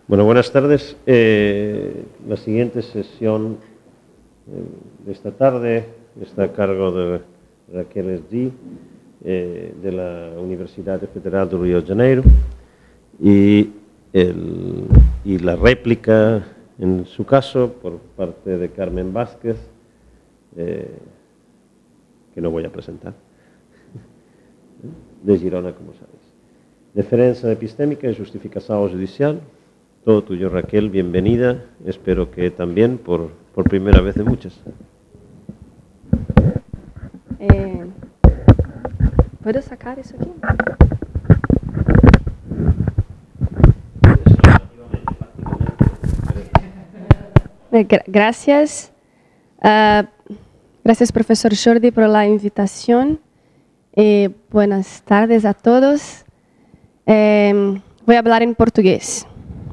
Bueno, buenas tardes. La siguiente sesión de esta tarde está a cargo de Raquel Esdí, de la Universidad Federal de Río de Janeiro, y la réplica, en su caso, por parte de Carmen Vázquez, que no voy a presentar, de Girona, como sabéis. Deferencia epistémica y justificación judicial. Todo tuyo, Raquel, bienvenida. Espero que también por primera vez de muchas. ¿Puedo sacar eso aquí? Gracias. Gracias, profesor Jordi, por la invitación. Buenas tardes a todos. Vou falar em português.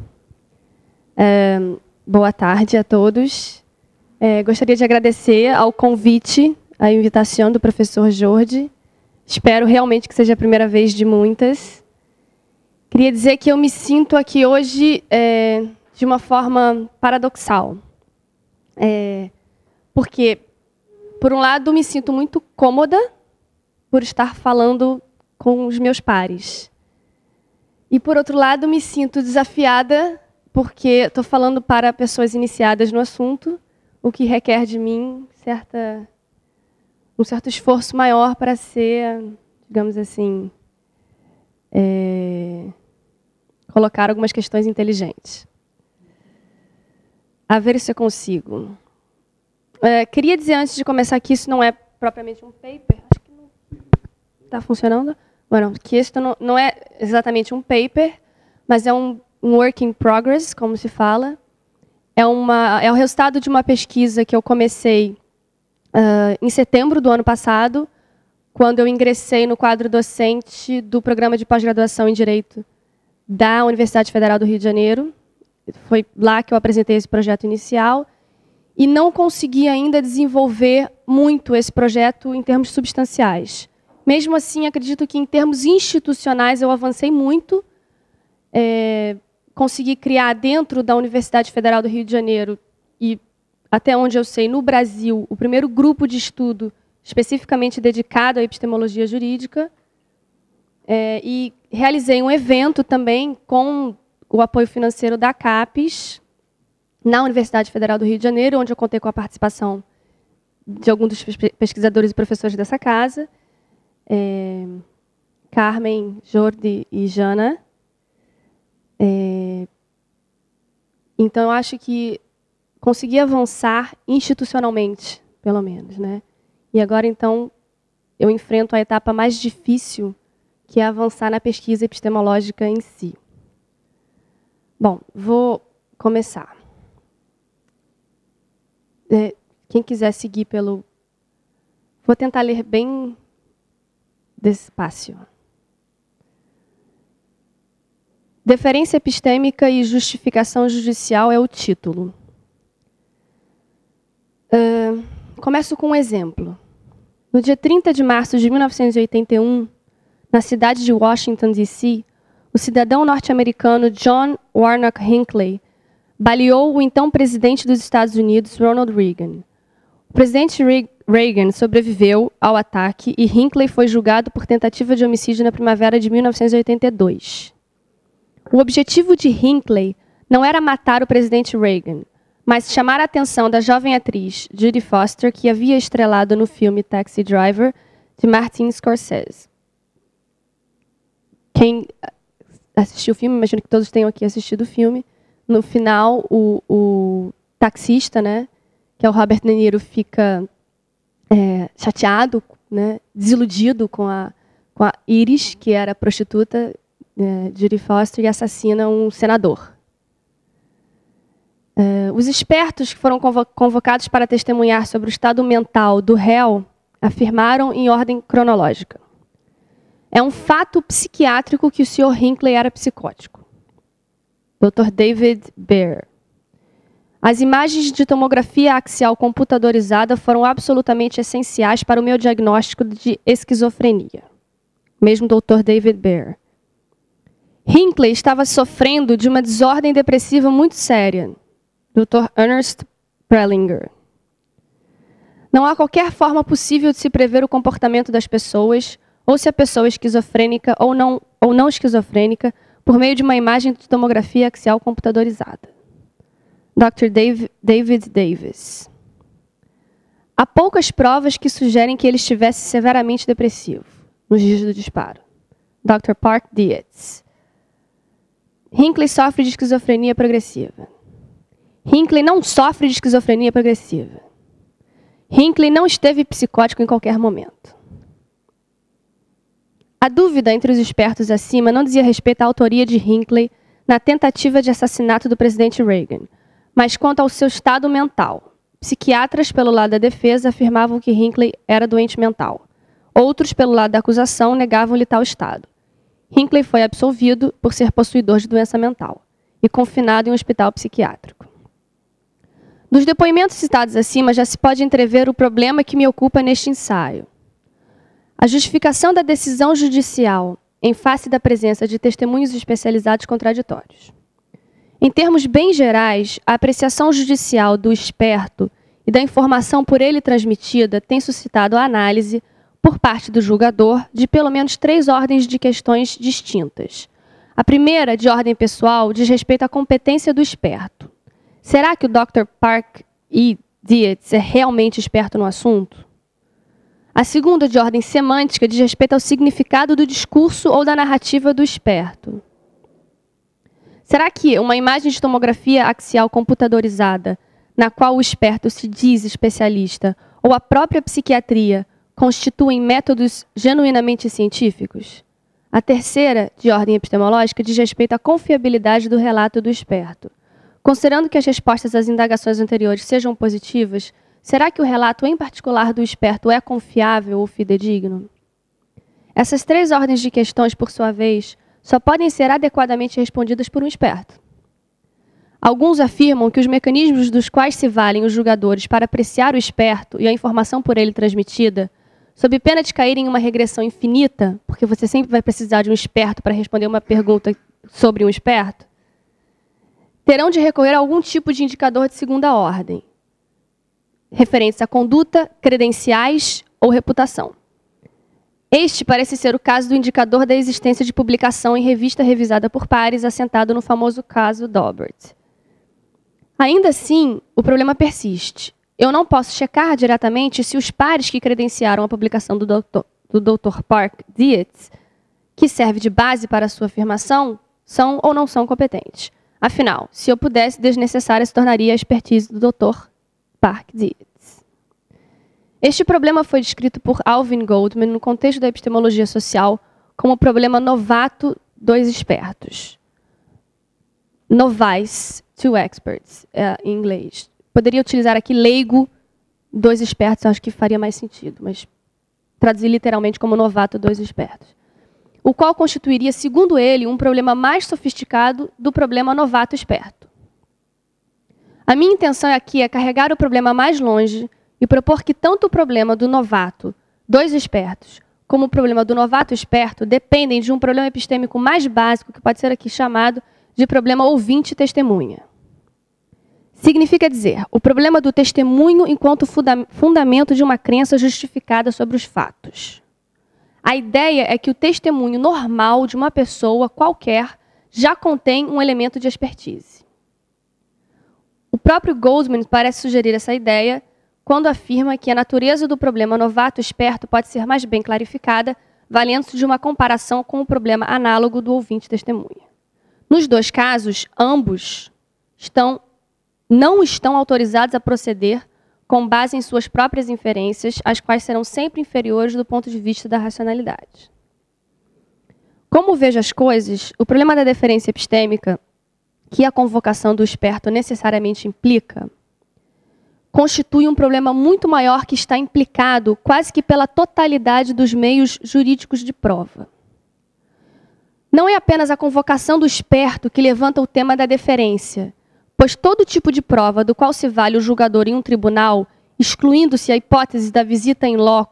Boa tarde a todos. Gostaria de agradecer ao convite, à invitação do professor Jordi. Espero realmente que seja a primeira vez de muitas. Queria dizer que eu me sinto aqui hoje de uma forma paradoxal. Porque, por um lado, me sinto muito cômoda por estar falando com os meus pares. E, por outro lado, me sinto desafiada porque estou falando para pessoas iniciadas no assunto, o que requer de mim um certo esforço maior para ser, digamos assim, colocar algumas questões inteligentes. A ver se eu consigo. Queria dizer, antes de começar, que isso não é propriamente um paper. Acho que não está funcionando. Bueno, que isso não é exatamente um paper, mas é um work in progress, como se fala. É o resultado de uma pesquisa que eu comecei em setembro do ano passado, quando eu ingressei no quadro docente do programa de pós-graduação em Direito da Universidade Federal do Rio de Janeiro. Foi lá que eu apresentei esse projeto inicial e não consegui ainda desenvolver muito esse projeto em termos substanciais. Mesmo assim, acredito que em termos institucionais eu avancei muito. Consegui criar dentro da Universidade Federal do Rio de Janeiro e, até onde eu sei, no Brasil, o primeiro grupo de estudo especificamente dedicado à epistemologia jurídica. E realizei um evento também com o apoio financeiro da CAPES, na Universidade Federal do Rio de Janeiro, onde eu contei com a participação de alguns dos pesquisadores e professores dessa casa, Carmen, Jordi e Jana. Então, eu acho que consegui avançar institucionalmente, pelo menos, né? E agora, então, eu enfrento a etapa mais difícil, que é avançar na pesquisa epistemológica em si. Bom, vou começar. Quem quiser seguir pelo... Vou tentar ler bem despacio. Deferência epistêmica e justificação judicial é o título. Começo com um exemplo. No dia 30 de março de 1981, na cidade de Washington, D.C., o cidadão norte-americano John Warnock Hinckley baleou o então presidente dos Estados Unidos, Ronald Reagan. O presidente Reagan sobreviveu ao ataque e Hinckley foi julgado por tentativa de homicídio na primavera de 1982. O objetivo de Hinckley não era matar o presidente Reagan, mas chamar a atenção da jovem atriz Judy Foster, que havia estrelado no filme Taxi Driver, de Martin Scorsese. Quem assistiu o filme, imagino que todos tenham aqui assistido o filme, no final, o taxista, né, que é o Robert De Niro, fica chateado, né, desiludido com a Iris, que era prostituta, Judy Foster, e assassina um senador. Os expertos que foram convocados para testemunhar sobre o estado mental do réu afirmaram em ordem cronológica. É um fato psiquiátrico que o Sr. Hinckley era psicótico. Dr. David Baer. As imagens de tomografia axial computadorizada foram absolutamente essenciais para o meu diagnóstico de esquizofrenia. Mesmo Dr. David Baer. Hinckley estava sofrendo de uma desordem depressiva muito séria. Dr. Ernest Prelinger. Não há qualquer forma possível de se prever o comportamento das pessoas, ou se a pessoa é esquizofrênica ou não esquizofrênica, por meio de uma imagem de tomografia axial computadorizada. Dr. David Davis. Há poucas provas que sugerem que ele estivesse severamente depressivo nos dias do disparo. Dr. Park Dietz. Hinckley sofre de esquizofrenia progressiva. Hinckley não sofre de esquizofrenia progressiva. Hinckley não esteve psicótico em qualquer momento. A dúvida entre os espertos acima não dizia respeito à autoria de Hinckley na tentativa de assassinato do presidente Reagan, mas quanto ao seu estado mental. Psiquiatras, pelo lado da defesa, afirmavam que Hinckley era doente mental. Outros, pelo lado da acusação, negavam-lhe tal estado. Hinckley foi absolvido por ser possuidor de doença mental e confinado em um hospital psiquiátrico. Dos depoimentos citados acima, já se pode entrever o problema que me ocupa neste ensaio. A justificação da decisão judicial em face da presença de testemunhos especializados contraditórios. Em termos bem gerais, a apreciação judicial do esperto e da informação por ele transmitida tem suscitado a análise, por parte do julgador, de pelo menos 3 ordens de questões distintas. A primeira, de ordem pessoal, diz respeito à competência do esperto. Será que o Dr. Park E. Dietz é realmente esperto no assunto? A segunda, de ordem semântica, diz respeito ao significado do discurso ou da narrativa do esperto. Será que uma imagem de tomografia axial computadorizada, na qual o esperto se diz especialista, ou a própria psiquiatria, constituem métodos genuinamente científicos? A terceira, de ordem epistemológica, diz respeito à confiabilidade do relato do esperto. Considerando que as respostas às indagações anteriores sejam positivas, será que o relato em particular do esperto é confiável ou fidedigno? Essas 3 ordens de questões, por sua vez, só podem ser adequadamente respondidas por um esperto. Alguns afirmam que os mecanismos dos quais se valem os julgadores para apreciar o esperto e a informação por ele transmitida, sob pena de cair em uma regressão infinita, porque você sempre vai precisar de um esperto para responder uma pergunta sobre um esperto, terão de recorrer a algum tipo de indicador de segunda ordem, referentes à conduta, credenciais ou reputação. Este parece ser o caso do indicador da existência de publicação em revista revisada por pares, assentado no famoso caso Daubert. Ainda assim, o problema persiste. Eu não posso checar diretamente se os pares que credenciaram a publicação do Dr. Park Dietz, que serve de base para a sua afirmação, são ou não são competentes. Afinal, se eu pudesse, desnecessária se tornaria a expertise do Dr. Park Dietz. Este problema foi descrito por Alvin Goldman no contexto da epistemologia social como o problema novato dos espertos. Novice to experts, em inglês. Poderia utilizar aqui leigo dos espertos, acho que faria mais sentido, mas traduzir literalmente como novato dos espertos. O qual constituiria, segundo ele, um problema mais sofisticado do problema novato esperto. A minha intenção aqui é carregar o problema mais longe e propor que tanto o problema do novato dos espertos como o problema do novato esperto dependem de um problema epistêmico mais básico, que pode ser aqui chamado de problema ouvinte-testemunha. Significa dizer, o problema do testemunho enquanto fundamento de uma crença justificada sobre os fatos. A ideia é que o testemunho normal de uma pessoa qualquer já contém um elemento de expertise. O próprio Goldman parece sugerir essa ideia quando afirma que a natureza do problema novato-esperto pode ser mais bem clarificada, valendo-se de uma comparação com o problema análogo do ouvinte-testemunha. Nos 2 casos, ambos não estão autorizados a proceder com base em suas próprias inferências, as quais serão sempre inferiores do ponto de vista da racionalidade. Como vejo as coisas, o problema da deferência epistêmica, que a convocação do esperto necessariamente implica, constitui um problema muito maior que está implicado quase que pela totalidade dos meios jurídicos de prova. Não é apenas a convocação do esperto que levanta o tema da deferência, pois todo tipo de prova do qual se vale o julgador em um tribunal, excluindo-se a hipótese da visita in loco,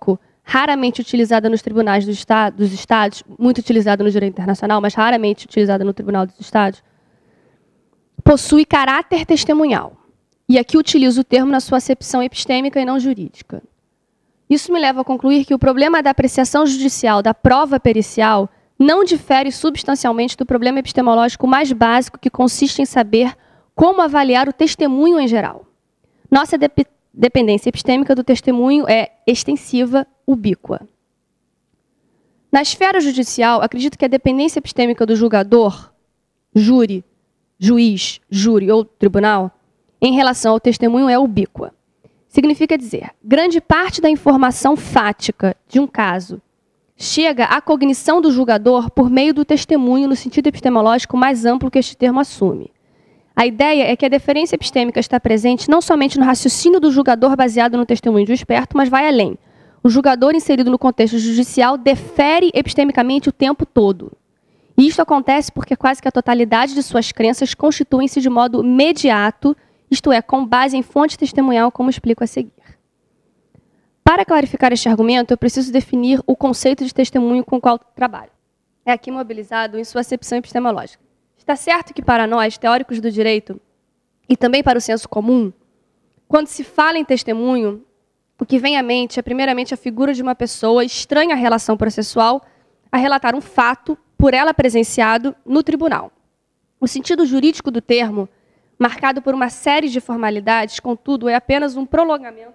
raramente utilizada nos tribunais dos estados, muito utilizada no direito internacional, mas raramente utilizada no Tribunal dos Estados, possui caráter testemunhal. E aqui utilizo o termo na sua acepção epistêmica e não jurídica. Isso me leva a concluir que o problema da apreciação judicial da prova pericial não difere substancialmente do problema epistemológico mais básico, que consiste em saber como avaliar o testemunho em geral. Nossa dependência epistêmica do testemunho é extensiva, ubíqua. Na esfera judicial, acredito que a dependência epistêmica do julgador, júri, juiz, júri ou tribunal, em relação ao testemunho é ubíqua. Significa dizer, grande parte da informação fática de um caso chega à cognição do julgador por meio do testemunho no sentido epistemológico mais amplo que este termo assume. A ideia é que a deferência epistêmica está presente não somente no raciocínio do julgador baseado no testemunho do esperto, mas vai além. O julgador inserido no contexto judicial defere epistemicamente o tempo todo. E isto acontece porque quase que a totalidade de suas crenças constituem-se de modo mediato, isto é, com base em fonte testemunhal, como explico a seguir. Para clarificar este argumento, eu preciso definir o conceito de testemunho com o qual trabalho. É aqui mobilizado em sua acepção epistemológica. Está certo que para nós, teóricos do direito, e também para o senso comum, quando se fala em testemunho, o que vem à mente é primeiramente a figura de uma pessoa estranha à relação processual a relatar um fato por ela presenciado no tribunal. O sentido jurídico do termo, marcado por uma série de formalidades, contudo, é apenas um prolongamento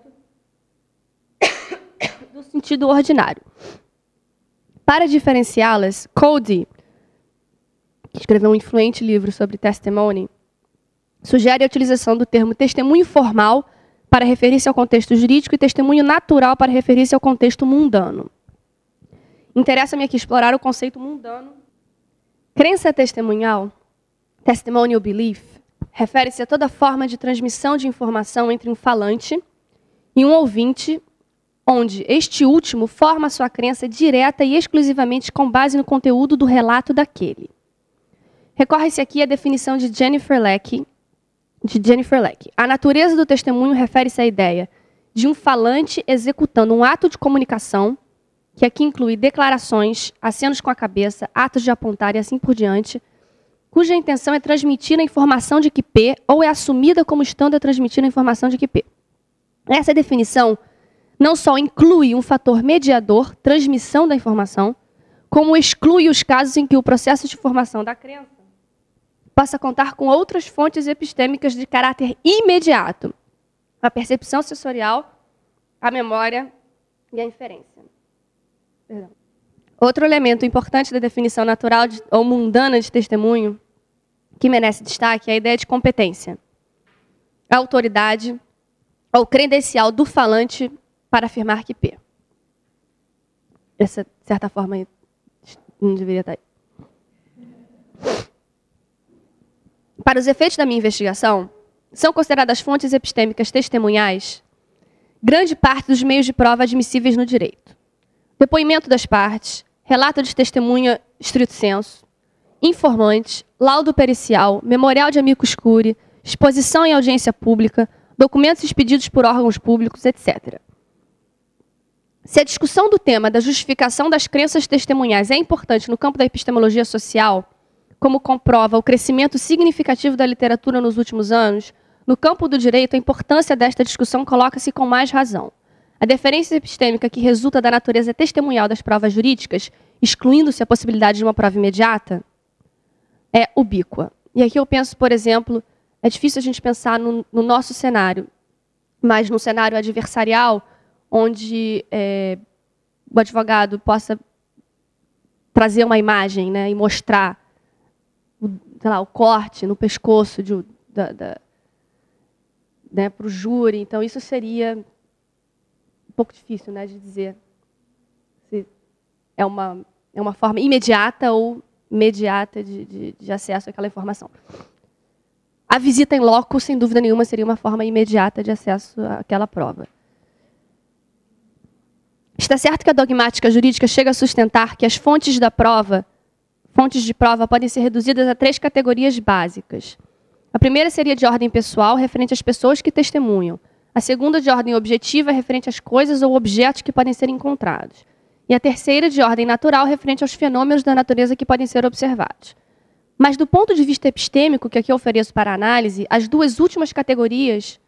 do sentido ordinário. Para diferenciá-las, Cody, que escreveu um influente livro sobre testimony, sugere a utilização do termo testemunho formal para referir-se ao contexto jurídico e testemunho natural para referir-se ao contexto mundano. Interessa-me aqui explorar o conceito mundano. Crença testemunhal, testimonial belief, refere-se a toda forma de transmissão de informação entre um falante e um ouvinte, onde este último forma sua crença direta e exclusivamente com base no conteúdo do relato daquele. Recorre-se aqui à definição de Jennifer Leck. A natureza do testemunho refere-se à ideia de um falante executando um ato de comunicação, que aqui inclui declarações, acenos com a cabeça, atos de apontar e assim por diante, cuja intenção é transmitir a informação de que P ou é assumida como estando a transmitir a informação de que P. Essa definição não só inclui um fator mediador, transmissão da informação, como exclui os casos em que o processo de formação da crença passa a contar com outras fontes epistêmicas de caráter imediato, a percepção sensorial, a memória e a inferência. Perdão. Outro elemento importante da definição natural ou mundana de testemunho, que merece destaque, é a ideia de competência, a autoridade ou credencial do falante para afirmar que P. Essa, de certa forma, não deveria estar aí. Para os efeitos da minha investigação, são consideradas fontes epistêmicas testemunhais grande parte dos meios de prova admissíveis no direito. Depoimento das partes, relato de testemunha stricto sensu, informante, laudo pericial, memorial de amicus curiae, exposição em audiência pública, documentos expedidos por órgãos públicos, etc. Se a discussão do tema da justificação das crenças testemunhais é importante no campo da epistemologia social, como comprova o crescimento significativo da literatura nos últimos anos, no campo do direito, a importância desta discussão coloca-se com mais razão. A deferência epistêmica que resulta da natureza testemunhal das provas jurídicas, excluindo-se a possibilidade de uma prova imediata, é ubíqua. E aqui eu penso, por exemplo, é difícil a gente pensar no nosso cenário, mas no cenário adversarial, onde o advogado possa trazer uma imagem, né, e mostrar o corte no pescoço né, para o júri. Então, isso seria um pouco difícil, né, de dizer se é uma forma imediata ou imediata de acesso àquela informação. A visita em loco, sem dúvida nenhuma, seria uma forma imediata de acesso àquela prova. Está certo que a dogmática jurídica chega a sustentar que as fontes de prova podem ser reduzidas a 3 categorias básicas. A primeira seria de ordem pessoal, referente às pessoas que testemunham. A segunda, de ordem objetiva, é referente às coisas ou objetos que podem ser encontrados. E a terceira, de ordem natural, referente aos fenômenos da natureza que podem ser observados. Mas, do ponto de vista epistêmico, que aqui eu ofereço para análise, as duas últimas categorias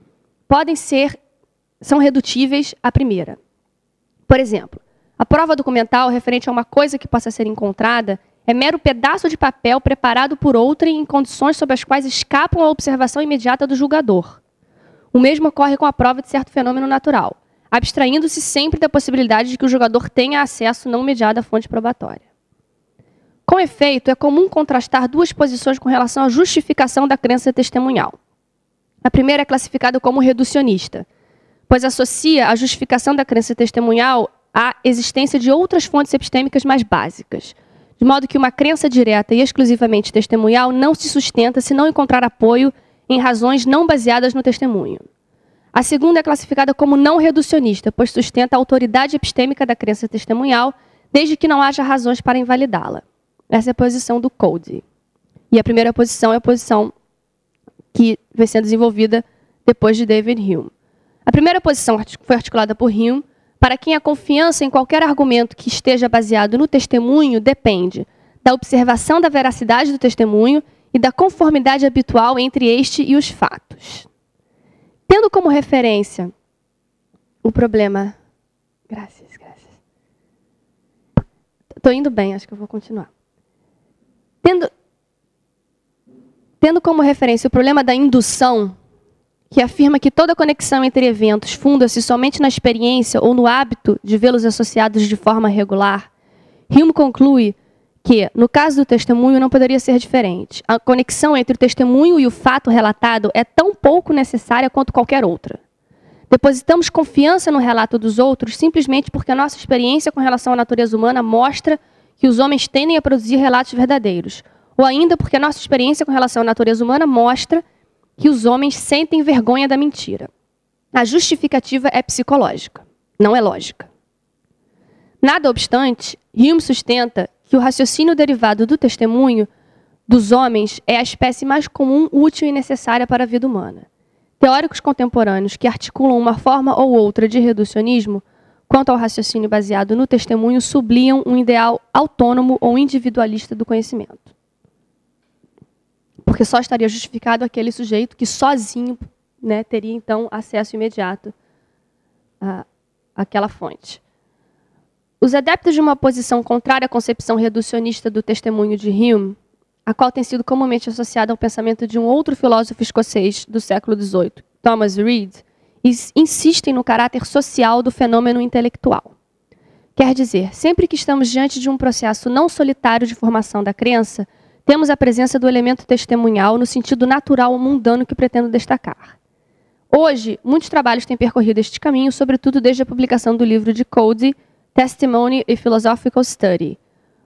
são redutíveis à primeira. Por exemplo, a prova documental referente a uma coisa que possa ser encontrada é mero pedaço de papel preparado por outrem em condições sob as quais escapam à observação imediata do julgador. O mesmo ocorre com a prova de certo fenômeno natural, abstraindo-se sempre da possibilidade de que o julgador tenha acesso não imediato à fonte probatória. Com efeito, é comum contrastar duas posições com relação à justificação da crença testemunhal. A primeira é classificada como reducionista, pois associa a justificação da crença testemunhal à existência de outras fontes epistêmicas mais básicas, de modo que uma crença direta e exclusivamente testemunhal não se sustenta se não encontrar apoio em razões não baseadas no testemunho. A segunda é classificada como não reducionista, pois sustenta a autoridade epistêmica da crença testemunhal, desde que não haja razões para invalidá-la. Essa é a posição do Cody. E a primeira posição é a posição que vem sendo desenvolvida depois de David Hume. A primeira posição foi articulada por Hume, para quem a confiança em qualquer argumento que esteja baseado no testemunho depende da observação da veracidade do testemunho e da conformidade habitual entre este e os fatos. Tendo como referência o problema... Graças. Estou indo bem, acho que eu vou continuar. Tendo como referência o problema da indução, que afirma que toda conexão entre eventos funda-se somente na experiência ou no hábito de vê-los associados de forma regular, Hume conclui que, no caso do testemunho, não poderia ser diferente. A conexão entre o testemunho e o fato relatado é tão pouco necessária quanto qualquer outra. Depositamos confiança no relato dos outros simplesmente porque a nossa experiência com relação à natureza humana mostra que os homens tendem a produzir relatos verdadeiros, ou ainda porque a nossa experiência com relação à natureza humana mostra que os homens sentem vergonha da mentira. A justificativa é psicológica, não é lógica. Nada obstante, Hume sustenta que o raciocínio derivado do testemunho dos homens é a espécie mais comum, útil e necessária para a vida humana. Teóricos contemporâneos que articulam uma forma ou outra de reducionismo quanto ao raciocínio baseado no testemunho subliam um ideal autônomo ou individualista do conhecimento. Porque só estaria justificado aquele sujeito que sozinho, né, teria, então, acesso imediato àquela fonte. Os adeptos de uma posição contrária à concepção reducionista do testemunho de Hume, a qual tem sido comumente associada ao pensamento de um outro filósofo escocês do século XVIII, Thomas Reid, insistem no caráter social do fenômeno intelectual. Quer dizer, sempre que estamos diante de um processo não solitário de formação da crença, temos a presença do elemento testemunhal no sentido natural ou mundano que pretendo destacar. Hoje, muitos trabalhos têm percorrido este caminho, sobretudo desde a publicação do livro de Cody, Testimony a Philosophical Study,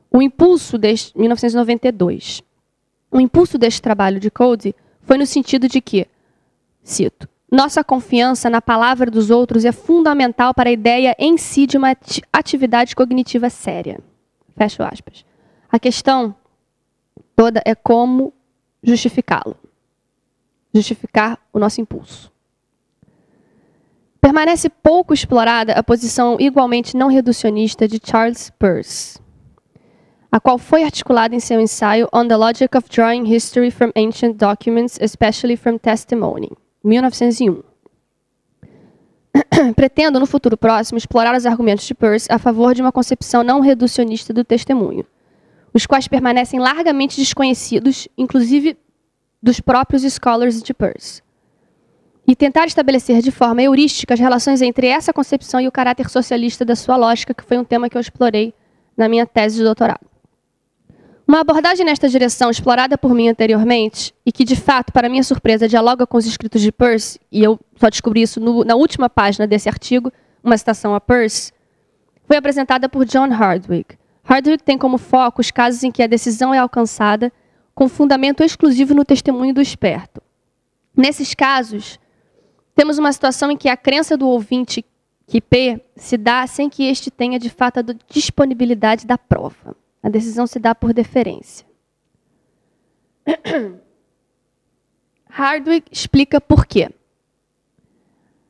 1992. O impulso deste trabalho de Cody foi no sentido de que, cito, nossa confiança na palavra dos outros é fundamental para a ideia em si de uma atividade cognitiva séria. Fecho aspas. A questão toda é como justificá-lo. Justificar o nosso impulso. Permanece pouco explorada a posição igualmente não reducionista de Charles Peirce, a qual foi articulada em seu ensaio On the Logic of Drawing History from Ancient Documents, Especially from Testimony, 1901. Pretendo, no futuro próximo, explorar os argumentos de Peirce a favor de uma concepção não reducionista do testemunho, os quais permanecem largamente desconhecidos, inclusive dos próprios scholars de Peirce, e tentar estabelecer de forma heurística as relações entre essa concepção e o caráter socialista da sua lógica, que foi um tema que eu explorei na minha tese de doutorado. Uma abordagem nesta direção, explorada por mim anteriormente, e que, de fato, para minha surpresa, dialoga com os escritos de Peirce, e eu só descobri isso na última página desse artigo, uma citação a Peirce, foi apresentada por John Hardwick. Hardwick tem como foco os casos em que a decisão é alcançada com fundamento exclusivo no testemunho do esperto. Nesses casos, temos uma situação em que a crença do ouvinte que P se dá sem que este tenha, de fato, a disponibilidade da prova. A decisão se dá por deferência. Hardwick explica por quê.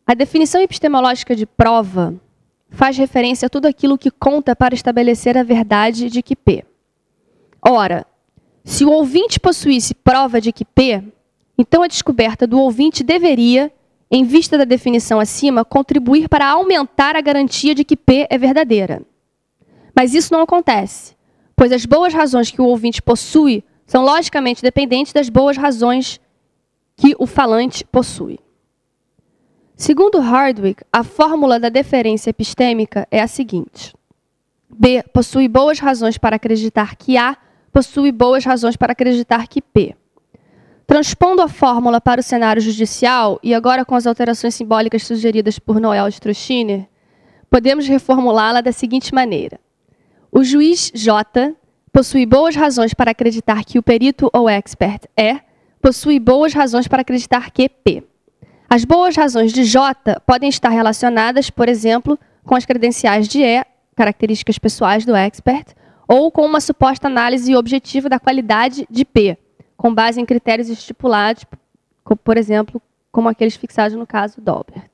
A definição epistemológica de prova faz referência a tudo aquilo que conta para estabelecer a verdade de que P. Ora, se o ouvinte possuísse prova de que P, então a descoberta do ouvinte deveria, em vista da definição acima, contribuir para aumentar a garantia de que P é verdadeira. Mas isso não acontece, pois as boas razões que o ouvinte possui são logicamente dependentes das boas razões que o falante possui. Segundo Hardwick, a fórmula da deferência epistêmica é a seguinte: B possui boas razões para acreditar que A possui boas razões para acreditar que P. Transpondo a fórmula para o cenário judicial, e agora com as alterações simbólicas sugeridas por Noel Stroessner, podemos reformulá-la da seguinte maneira: o juiz J possui boas razões para acreditar que o perito ou expert E possui boas razões para acreditar que P. As boas razões de J podem estar relacionadas, por exemplo, com as credenciais de E, características pessoais do expert, ou com uma suposta análise objetiva da qualidade de P, com base em critérios estipulados, por exemplo, como aqueles fixados no caso Daubert.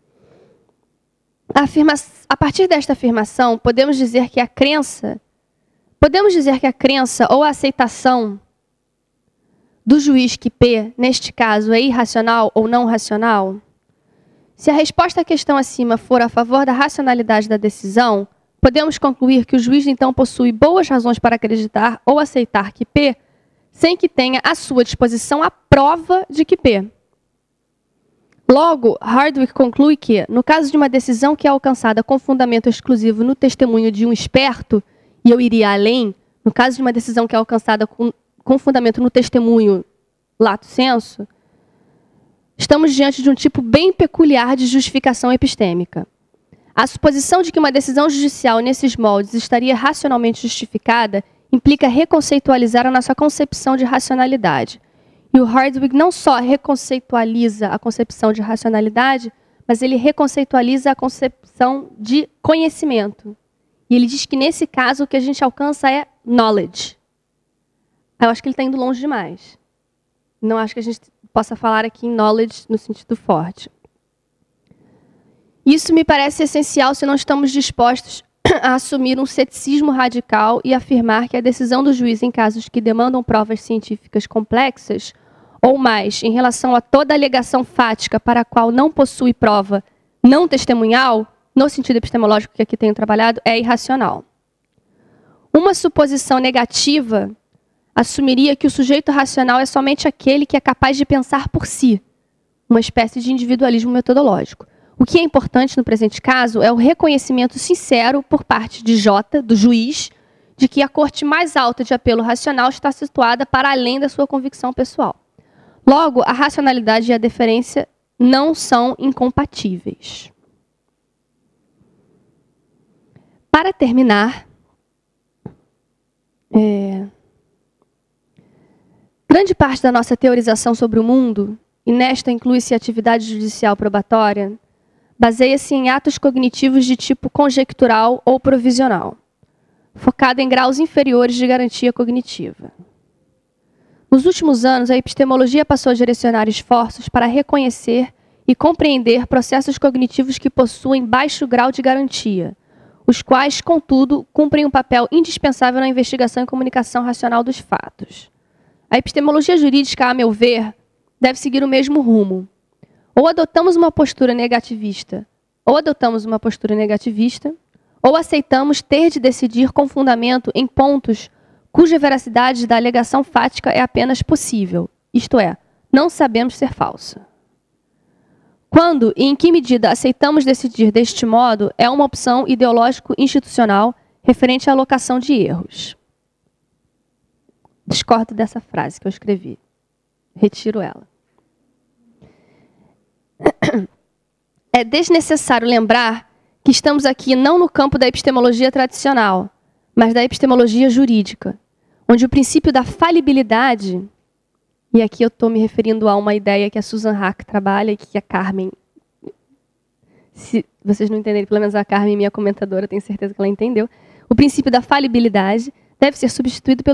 A partir desta afirmação, podemos dizer que a crença ou a aceitação do juiz que P, neste caso, é irracional ou não racional? Se a resposta à questão acima for a favor da racionalidade da decisão, podemos concluir que o juiz então possui boas razões para acreditar ou aceitar que P, sem que tenha à sua disposição a prova de que P. Logo, Hardwick conclui que, no caso de uma decisão que é alcançada com fundamento exclusivo no testemunho de um esperto, e eu iria além, no caso de uma decisão que é alcançada com fundamento no testemunho lato sensu, estamos diante de um tipo bem peculiar de justificação epistêmica. A suposição de que uma decisão judicial nesses moldes estaria racionalmente justificada implica reconceitualizar a nossa concepção de racionalidade. E o Hardwick não só reconceitualiza a concepção de racionalidade, mas ele reconceitualiza a concepção de conhecimento. E ele diz que, nesse caso, o que a gente alcança é knowledge. Eu acho que ele está indo longe demais. Não acho que a gente possa falar aqui em knowledge no sentido forte. Isso me parece essencial se não estamos dispostos a assumir um ceticismo radical e afirmar que a decisão do juiz em casos que demandam provas científicas complexas, ou mais, em relação a toda alegação fática para a qual não possui prova não testemunhal, no sentido epistemológico que aqui tenho trabalhado, é irracional. Uma suposição negativa assumiria que o sujeito racional é somente aquele que é capaz de pensar por si, uma espécie de individualismo metodológico. O que é importante no presente caso é o reconhecimento sincero por parte de J, do juiz, de que a corte mais alta de apelo racional está situada para além da sua convicção pessoal. Logo, a racionalidade e a deferência não são incompatíveis. Para terminar, grande parte da nossa teorização sobre o mundo, e nesta inclui-se a atividade judicial probatória, baseia-se em atos cognitivos de tipo conjectural ou provisional, focada em graus inferiores de garantia cognitiva. Nos últimos anos, a epistemologia passou a direcionar esforços para reconhecer e compreender processos cognitivos que possuem baixo grau de garantia, os quais, contudo, cumprem um papel indispensável na investigação e comunicação racional dos fatos. A epistemologia jurídica, a meu ver, deve seguir o mesmo rumo. Ou adotamos uma postura negativista, ou aceitamos ter de decidir com fundamento em pontos cuja veracidade da alegação fática é apenas possível, isto é, não sabemos ser falsa. Quando e em que medida aceitamos decidir deste modo é uma opção ideológico-institucional referente à alocação de erros. Discordo dessa frase que eu escrevi. Retiro ela. É desnecessário lembrar que estamos aqui não no campo da epistemologia tradicional, mas da epistemologia jurídica, onde o princípio da falibilidade, e aqui eu estou me referindo a uma ideia que a Susan Haack trabalha e que a Carmen, se vocês não entenderem, pelo menos a Carmen, minha comentadora, tenho certeza que ela entendeu, o princípio da falibilidade deve ser substituído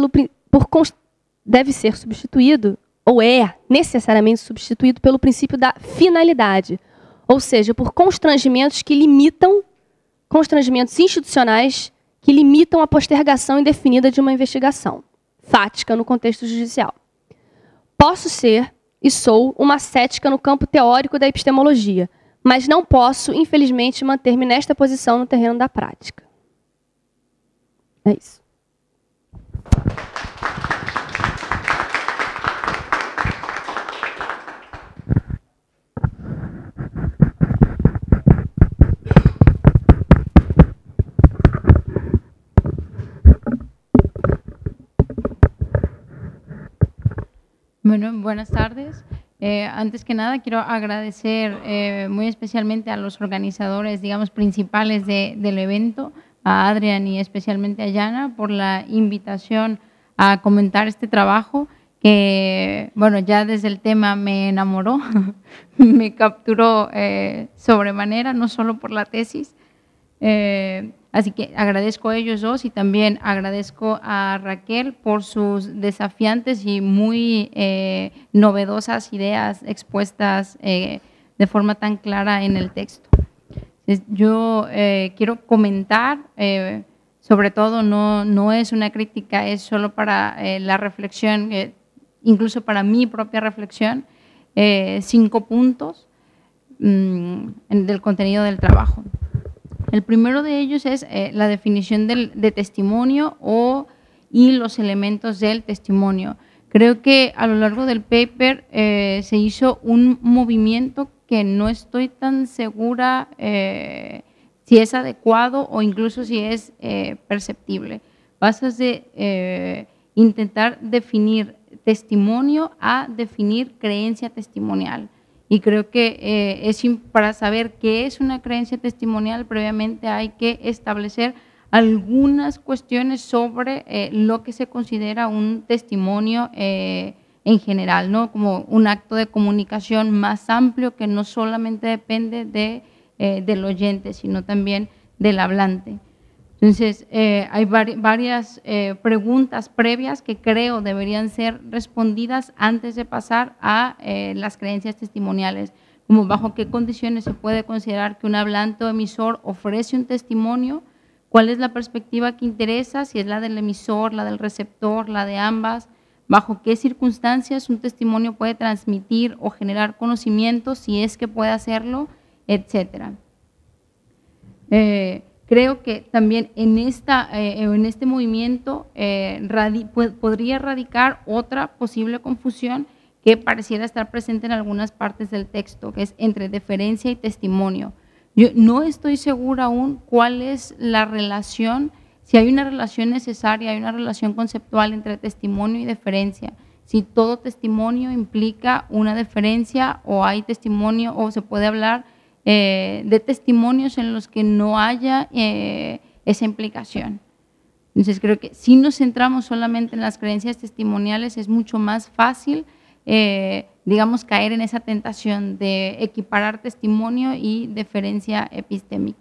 ou é necessariamente substituído pelo princípio da finalidade, ou seja, por constrangimentos constrangimentos institucionais que limitam a postergação indefinida de uma investigação fática no contexto judicial. Posso ser e sou uma cética no campo teórico da epistemologia, mas não posso, infelizmente, manter-me nesta posição no terreno da prática. É isso. Bueno, buenas tardes. Antes que nada, quiero agradecer muy especialmente a los organizadores, digamos, principales del evento, a Adrián y especialmente a Yana, por la invitación a comentar este trabajo que, bueno, ya desde el tema me enamoró, me capturó sobremanera, no solo por la tesis. Así que agradezco a ellos dos y también agradezco a Raquel por sus desafiantes y muy novedosas ideas expuestas de forma tan clara en el texto. Yo quiero comentar, sobre todo no es una crítica, es solo para la reflexión, incluso para mi propia reflexión, 5 puntos del contenido del trabajo. El primero de ellos es la definición de testimonio y los elementos del testimonio. Creo que a lo largo del paper se hizo un movimiento que no estoy tan segura si es adecuado o incluso si es perceptible. Pasas de intentar definir testimonio a definir creencia testimonial. Y creo que para saber qué es una creencia testimonial, previamente hay que establecer algunas cuestiones sobre lo que se considera un testimonio en general, ¿no? Como un acto de comunicación más amplio que no solamente depende del oyente, sino también del hablante. Entonces, hay varias preguntas previas que creo deberían ser respondidas antes de pasar a las creencias testimoniales, como bajo qué condiciones se puede considerar que un hablante o emisor ofrece un testimonio, cuál es la perspectiva que interesa, si es la del emisor, la del receptor, la de ambas, bajo qué circunstancias un testimonio puede transmitir o generar conocimiento, si es que puede hacerlo, etcétera. Creo que también en este movimiento podría radicar otra posible confusión que pareciera estar presente en algunas partes del texto, que es entre deferencia y testimonio. Yo no estoy segura aún cuál es la relación, si hay una relación necesaria, hay una relación conceptual entre testimonio y deferencia, si todo testimonio implica una deferencia o hay testimonio o se puede hablar de testimonios en los que no haya esa implicación. Entonces creo que si nos centramos solamente en las creencias testimoniales es mucho más fácil, digamos, caer en esa tentación de equiparar testimonio y deferencia epistémica.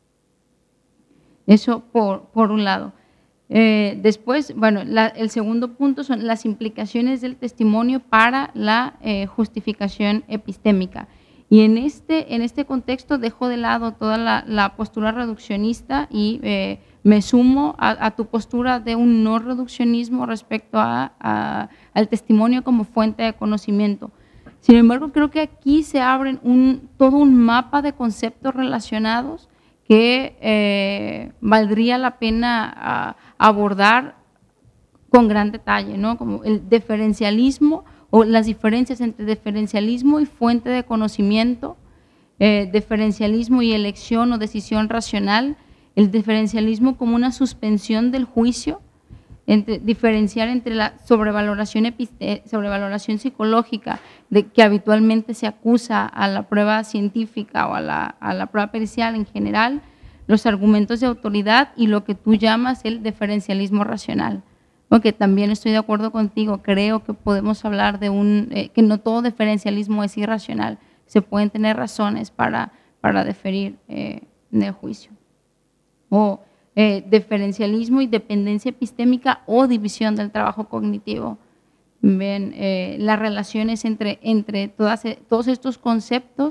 Eso por un lado. Después, bueno, el segundo punto son las implicaciones del testimonio para la justificación epistémica. Y en este contexto dejo de lado toda la postura reduccionista y me sumo a tu postura de un no reduccionismo respecto al testimonio como fuente de conocimiento. Sin embargo, creo que aquí se abren todo un mapa de conceptos relacionados que valdría la pena abordar con gran detalle, ¿no? Como el deferencialismo o las diferencias entre deferencialismo y fuente de conocimiento, deferencialismo y elección o decisión racional, el deferencialismo como una suspensión del juicio, diferenciar entre la sobrevaloración psicológica de que habitualmente se acusa a la prueba científica o a la prueba pericial en general, los argumentos de autoridad y lo que tú llamas el deferencialismo racional. Porque también estoy de acuerdo contigo, creo que podemos hablar de que no todo deferencialismo es irracional, se pueden tener razones para deferir en el juicio. O deferencialismo y dependencia epistémica o división del trabajo cognitivo. Ven, las relaciones entre todos estos conceptos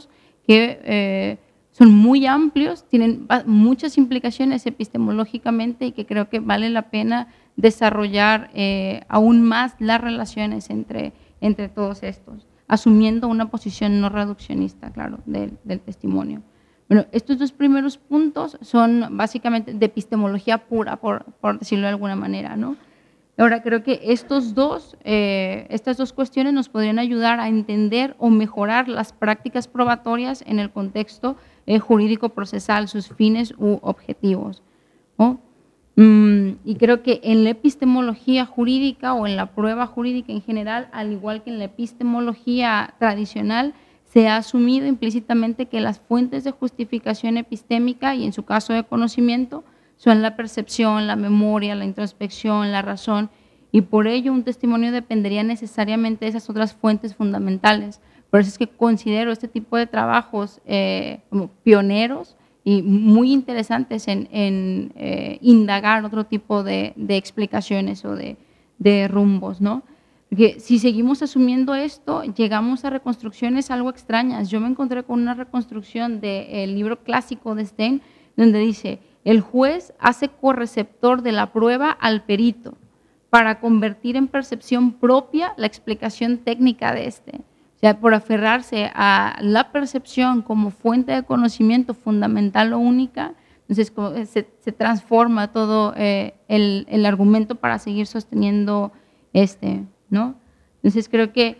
que son muy amplios, tienen muchas implicaciones epistemológicamente y que creo que vale la pena desarrollar aún más las relaciones entre todos estos, asumiendo una posición no reduccionista, claro, del testimonio. Bueno, estos dos primeros puntos son básicamente de epistemología pura, por decirlo de alguna manera, ¿no? Ahora, creo que estas dos cuestiones nos podrían ayudar a entender o mejorar las prácticas probatorias en el contexto jurídico procesal, sus fines u objetivos, ¿no? Y creo que en la epistemología jurídica o en la prueba jurídica en general, al igual que en la epistemología tradicional, se ha asumido implícitamente que las fuentes de justificación epistémica, y en su caso de conocimiento, son la percepción, la memoria, la introspección, la razón, y por ello un testimonio dependería necesariamente de esas otras fuentes fundamentales. Por eso es que considero este tipo de trabajos como pioneros y muy interesantes en indagar otro tipo de explicaciones o de rumbos, ¿no? Porque si seguimos asumiendo esto, llegamos a reconstrucciones algo extrañas. Yo me encontré con una reconstrucción del libro clásico de Stein, donde dice: el juez hace correceptor de la prueba al perito para convertir en percepción propia la explicación técnica de este. O sea, por aferrarse a la percepción como fuente de conocimiento fundamental o única, entonces se transforma todo el argumento para seguir sosteniendo ¿no? Entonces creo que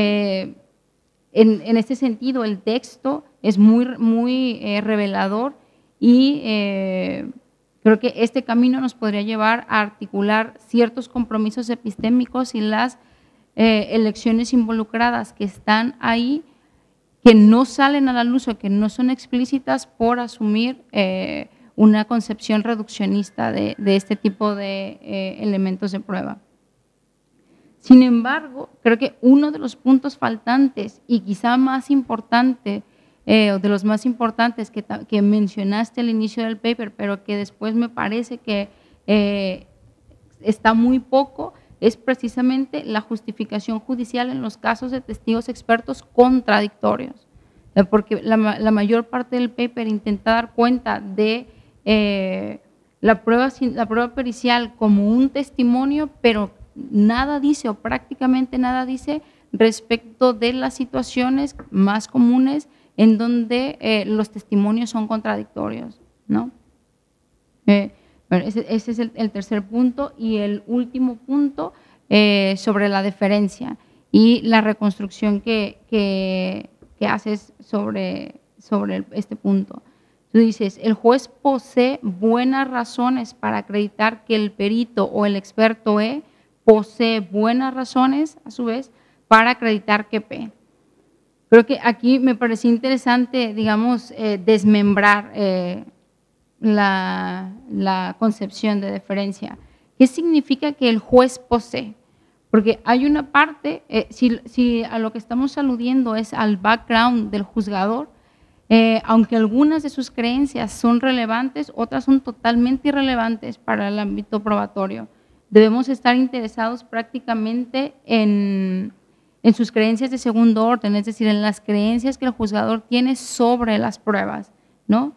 en este sentido el texto es muy revelador y creo que este camino nos podría llevar a articular ciertos compromisos epistémicos y las elecciones involucradas que están ahí, que no salen a la luz o que no son explícitas por asumir una concepción reduccionista de este tipo de elementos de prueba. Sin embargo, creo que uno de los puntos faltantes y quizá más importante, o de los más importantes que mencionaste al inicio del paper, pero que después me parece que está muy poco, es precisamente la justificación judicial en los casos de testigos expertos contradictorios. Porque la mayor parte del paper intenta dar cuenta de la prueba pericial como un testimonio, pero nada dice o prácticamente nada dice respecto de las situaciones más comunes en donde los testimonios son contradictorios, ¿no? Bueno, ese es el tercer punto. Y el último punto sobre la deferencia y la reconstrucción que haces sobre este punto. Tú dices: el juez posee buenas razones para acreditar que el perito o el experto posee buenas razones, a su vez, para acreditar que P. Creo que aquí me pareció interesante, digamos, desmembrar la concepción de deferencia. ¿Qué significa que el juez posee? Porque hay una parte, si a lo que estamos aludiendo es al background del juzgador, aunque algunas de sus creencias son relevantes, otras son totalmente irrelevantes para el ámbito probatorio. Debemos estar interesados prácticamente en sus creencias de segundo orden, es decir, en las creencias que el juzgador tiene sobre las pruebas, ¿no?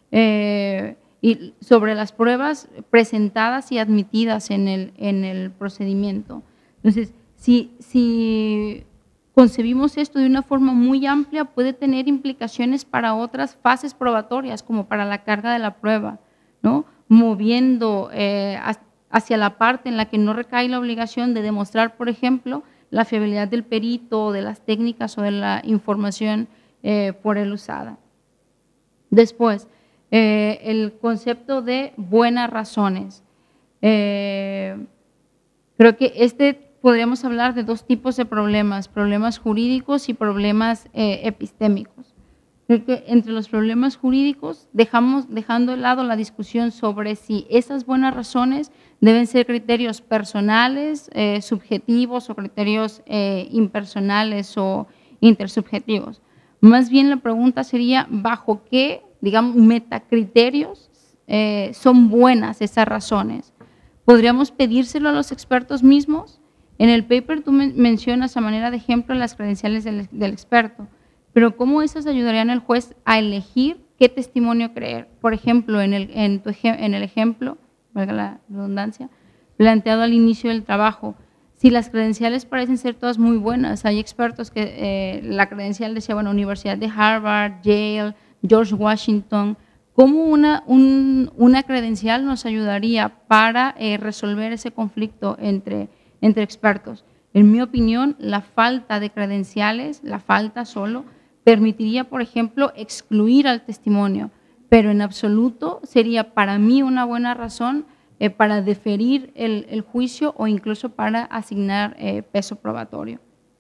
Y sobre las pruebas presentadas y admitidas en el procedimiento. Entonces, si concebimos esto de una forma muy amplia, puede tener implicaciones para otras fases probatorias, como para la carga de la prueba, ¿no? Moviendo hacia la parte en la que no recae la obligación de demostrar, por ejemplo, la fiabilidad del perito, de las técnicas o de la información por él usada. Después, el concepto de buenas razones. Creo que podríamos hablar de dos tipos de problemas jurídicos y problemas epistémicos. Creo que entre los problemas jurídicos, dejando de lado la discusión sobre si esas buenas razones deben ser criterios personales, subjetivos, o criterios impersonales o intersubjetivos. Más bien la pregunta sería, ¿bajo qué, digamos, metacriterios son buenas esas razones? ¿Podríamos pedírselo a los expertos mismos? En el paper tú mencionas a manera de ejemplo las credenciales del experto, pero cómo esas ayudarían al juez a elegir qué testimonio creer. Por ejemplo, en el ejemplo, valga la redundancia, planteado al inicio del trabajo, si las credenciales parecen ser todas muy buenas, hay expertos que la credencial decía, bueno, Universidad de Harvard, Yale, George Washington, ¿cómo una credencial nos ayudaría para resolver ese conflicto entre expertos? En mi opinión, la falta de credenciales, la falta solo, permitiría, por ejemplo, excluir al testimonio, pero en absoluto sería para mí una buena razón para deferir el juicio o incluso para asignar peso probatorio.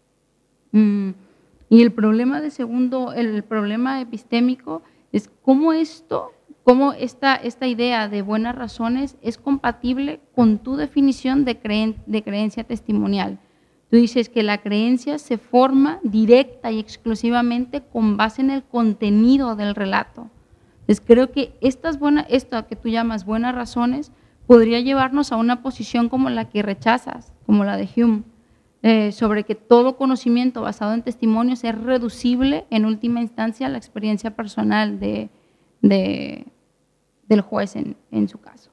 Y el problema el problema epistémico es cómo esta idea de buenas razones es compatible con tu definición de creencia testimonial. Tú dices que la creencia se forma directa y exclusivamente con base en el contenido del relato. Entonces creo que esto que tú llamas buenas razones podría llevarnos a una posición como la que rechazas, como la de Hume, sobre que todo conocimiento basado en testimonios es reducible en última instancia a la experiencia personal del juez en su caso.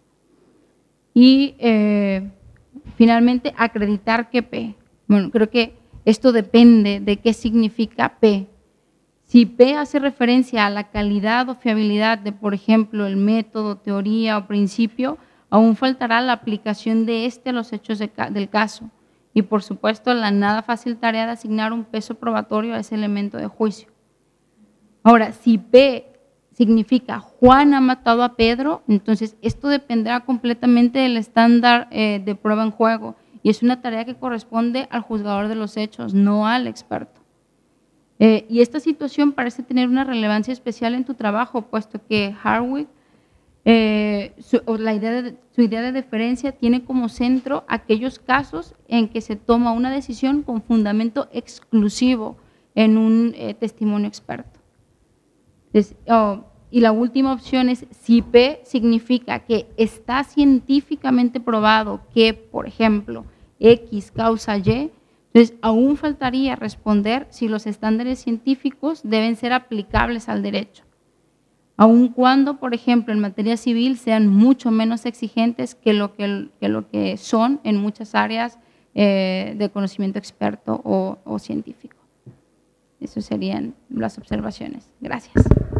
Y finalmente, acreditar que P. Bueno, creo que esto depende de qué significa P. Si P hace referencia a la calidad o fiabilidad de, por ejemplo, el método, teoría o principio, aún faltará la aplicación de a los hechos del caso. Y, por supuesto, la nada fácil tarea de asignar un peso probatorio a ese elemento de juicio. Ahora, si P significa Juan ha matado a Pedro, entonces esto dependerá completamente del estándar de prueba en juego. Y es una tarea que corresponde al juzgador de los hechos, no al experto. Y esta situación parece tener una relevancia especial en tu trabajo, puesto que Hardwick, su idea de deferencia tiene como centro aquellos casos en que se toma una decisión con fundamento exclusivo en un testimonio experto. Entonces, y la última opción es si P significa que está científicamente probado que, por ejemplo, X causa Y, entonces aún faltaría responder si los estándares científicos deben ser aplicables al derecho, aun cuando, por ejemplo, en materia civil sean mucho menos exigentes que lo que son en muchas áreas de conocimiento experto o científico. Esas serían las observaciones. Gracias.